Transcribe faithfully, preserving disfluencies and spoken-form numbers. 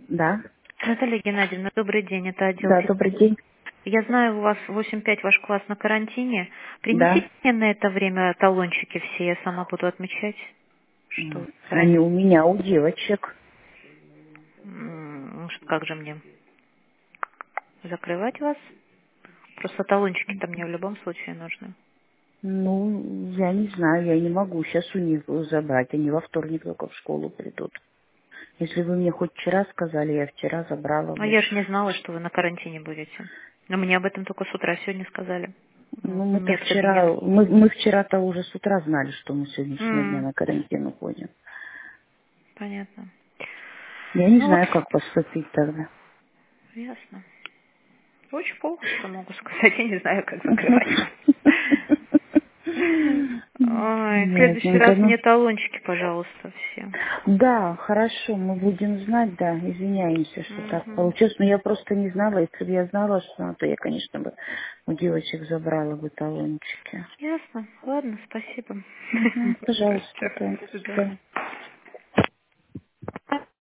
Да, Наталья Геннадьевна, добрый день, это отдел. да, добрый день. Я знаю, у вас восемь пять ваш класс на карантине. Да. Принесите мне на это время талончики все, я сама буду отмечать, что М, Они ранее. у меня, у девочек. М, что- Как же мне закрывать вас? Просто талончики-то мне в любом случае нужны. Ну, я не знаю, я не могу сейчас у них забрать. Они во вторник только в школу придут. Если вы мне хоть вчера сказали, я вчера забрала А бы. я же не знала, что вы на карантине будете. Но мне об этом только с утра сегодня сказали. Ну, М, мы-то Несколько дней. вчера, мы, мы вчера-то уже с утра знали, что мы с сегодняшнего дня М, на карантин уходим. Понятно. Я не Ну вот, знаю, как поступить тогда. ясно. Очень плохо, что могу сказать. Я не знаю, как закрывать вас. Ой, в следующий Ясненько, раз ну. мне талончики, пожалуйста, все. Да, хорошо, мы будем знать, да, извиняемся, что так Мгм. получилось, но я просто не знала, если бы я знала, что надо, то я, конечно, бы у девочек забрала бы талончики. Ясно. Ладно, спасибо. Мгм, пожалуйста, Всё, да, до до свидания. свидания.